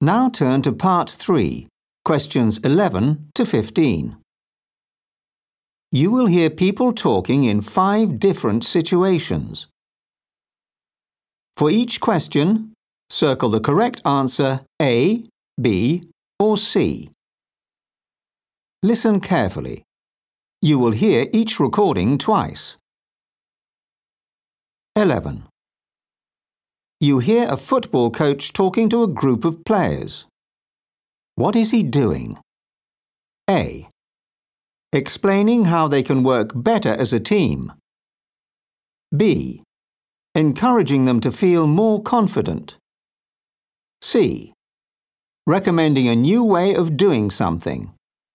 Now turn to Part 3, questions 11 to 15. You will hear people talking in 5 different situations. For each question, circle the correct answer A, B, or C. Listen carefully. You will hear each recording twice. 11. You hear a football coach talking to a group of players. What is he doing? A. Explaining how they can work better as a team. B. Encouraging them to feel more confident. C. Recommending a new way of doing something.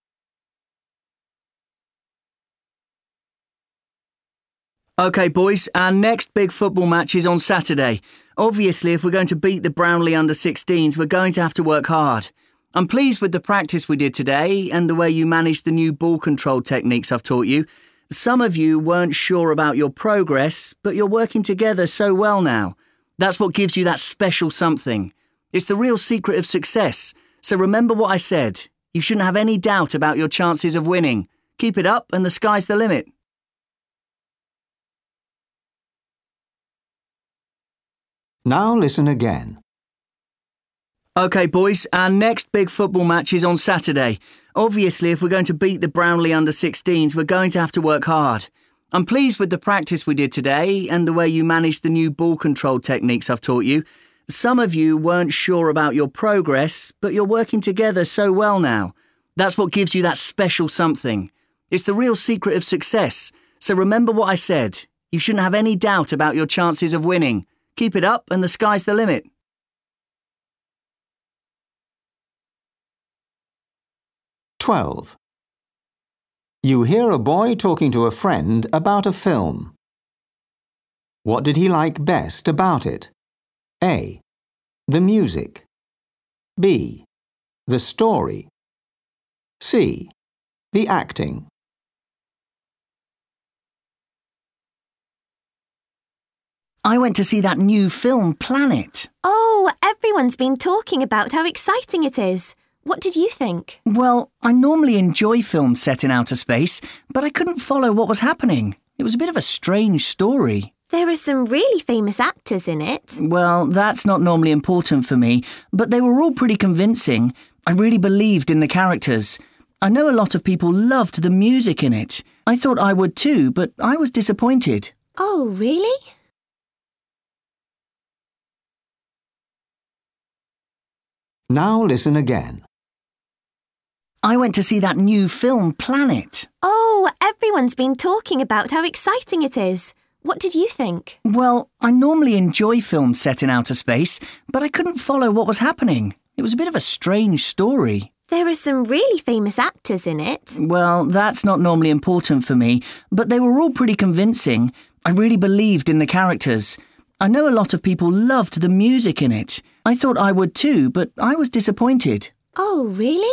OK, boys, our next big football match is on Saturday. Obviously, if we're going to beat the Brownlee under-16s, we're going to have to work hard. I'm pleased with the practice we did today and the way you managed the new ball control techniques I've taught you. Some of you weren't sure about your progress, but you're working together so well now. That's what gives you that special something. It's the real secret of success. So remember what I said. You shouldn't have any doubt about your chances of winning. Keep it up and the sky's the limit. Now listen again. OK, boys, our next big football match is on Saturday. Obviously, if we're going to beat the Brownlee under-16s, we're going to have to work hard. I'm pleased with the practice we did today and the way you managed the new ball control techniques I've taught you. Some of you weren't sure about your progress, but you're working together so well now. That's what gives you that special something. It's the real secret of success. So remember what I said. You shouldn't have any doubt about your chances of winning. Keep it up and the sky's the limit. "12. You hear a boy talking to a friend about a film. What did he like best about it? A. The music. B. The story. C. The acting. I went to see that new film, Planet. Oh, everyone's been talking about how exciting it is. What did you think? Well, I normally enjoy films set in outer space, but I couldn't follow what was happening. It was a bit of a strange story. There are some really famous actors in it. Well, that's not normally important for me, but they were all pretty convincing. I really believed in the characters. I know a lot of people loved the music in it. I thought I would too, but I was disappointed. Oh, really? Now listen again. I went to see that new film, Planet. Oh, everyone's been talking about how exciting it is. What did you think? Well, I normally enjoy films set in outer space, but I couldn't follow what was happening. It was a bit of a strange story. There are some really famous actors in it. Well, that's not normally important for me, but they were all pretty convincing. I really believed in the characters. I know a lot of people loved the music in it. I thought I would too, but I was disappointed. Oh, really?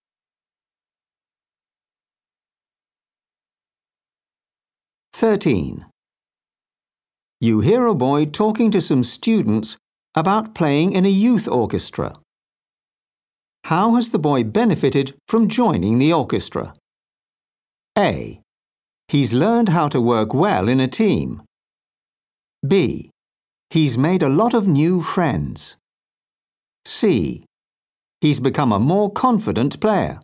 "13. You hear a boy talking to some students about playing in a youth orchestra. How has the boy benefited from joining the orchestra? A. He's learned how to work well in a team. B. He's made a lot of new friends. C. He's become a more confident player.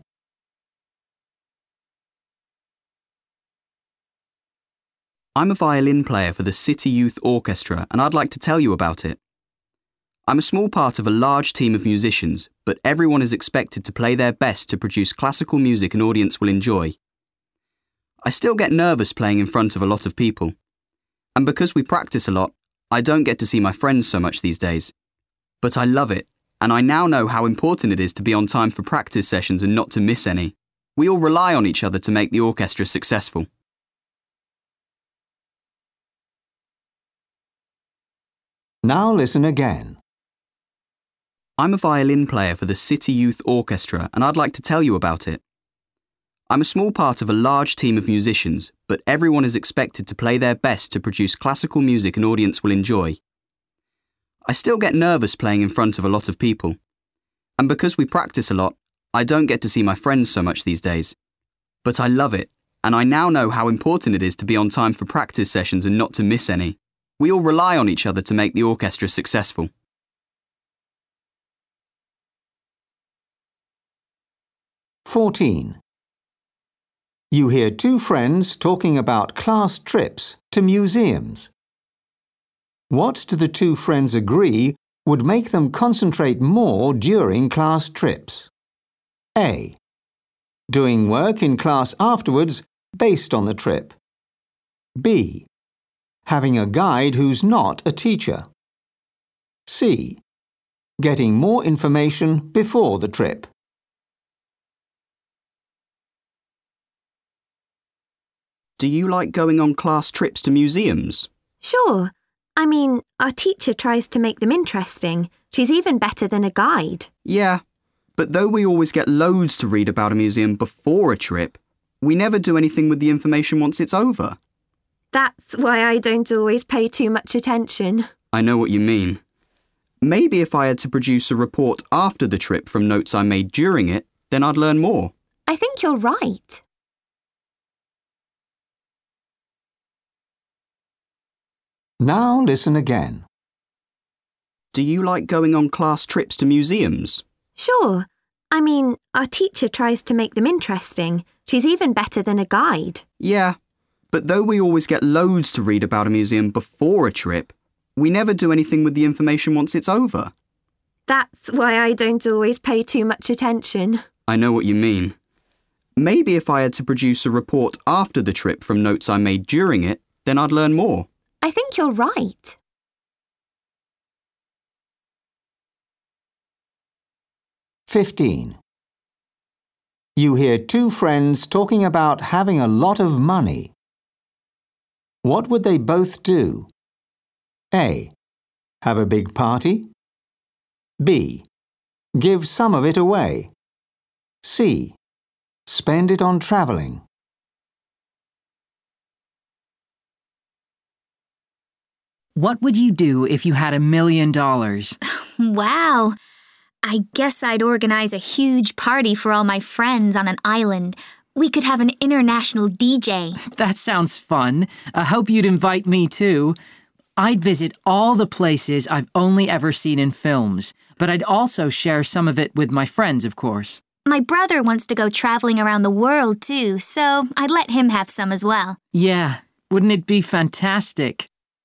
I'm a violin player for the City Youth Orchestra and I'd like to tell you about it. I'm a small part of a large team of musicians, but everyone is expected to play their best to produce classical music an audience will enjoy. I still get nervous playing in front of a lot of people. And because we practice a lot, I don't get to see my friends so much these days. But I love it, and I now know how important it is to be on time for practice sessions and not to miss any. We all rely on each other to make the orchestra successful. Now listen again. I'm a violin player for the City Youth Orchestra and I'd like to tell you about it. I'm a small part of a large team of musicians, but everyone is expected to play their best to produce classical music an audience will enjoy. I still get nervous playing in front of a lot of people. And because we practice a lot, I don't get to see my friends so much these days. But I love it, and I now know how important it is to be on time for practice sessions and not to miss any. We all rely on each other to make the orchestra successful. "14. You hear two friends talking about class trips to museums. What do the two friends agree would make them concentrate more during class trips? A. Doing work in class afterwards based on the trip. B. Having a guide who's not a teacher. C. Getting more information before the trip. Do you like going on class trips to museums? Sure. I mean, our teacher tries to make them interesting. She's even better than a guide. Yeah, but though we always get loads to read about a museum before a trip, we never do anything with the information once it's over. That's why I don't always pay too much attention. I know what you mean. Maybe if I had to produce a report after the trip from notes I made during it, then I'd learn more. I think you're right. Now listen again. Do you like going on class trips to museums? Sure. I mean, our teacher tries to make them interesting. She's even better than a guide. Yeah, but though we always get loads to read about a museum before a trip, we never do anything with the information once it's over. That's why I don't always pay too much attention. I know what you mean. Maybe if I had to produce a report after the trip from notes I made during it, then I'd learn more. I think you're right. "15. You hear two friends talking about having a lot of money. What would they both do? A. Have a big party. B. Give some of it away. C. Spend it on travelling. What would you do if you had $1 million? Wow. I guess I'd organize a huge party for all my friends on an island. We could have an international DJ. That sounds fun. I hope you'd invite me too. I'd visit all the places I've only ever seen in films, but I'd also share some of it with my friends, of course. My brother wants to go traveling around the world too, so I'd let him have some as well. Yeah, wouldn't it be fantastic?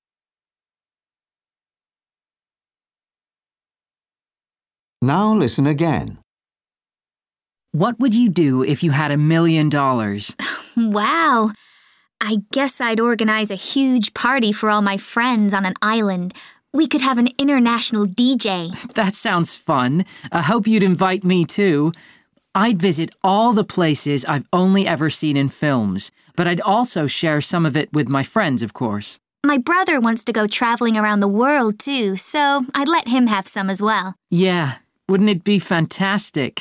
Now listen again. What would you do if you had $1 million? Wow. I guess I'd organize a huge party for all my friends on an island. We could have an international DJ. That sounds fun. I hope you'd invite me too. I'd visit all the places I've only ever seen in films, but I'd also share some of it with my friends, of course. My brother wants to go traveling around the world too, so I'd let him have some as well. Yeah, wouldn't it be fantastic?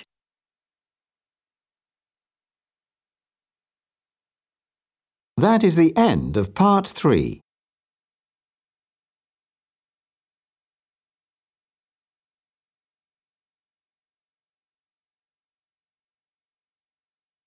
That is the end of part 3.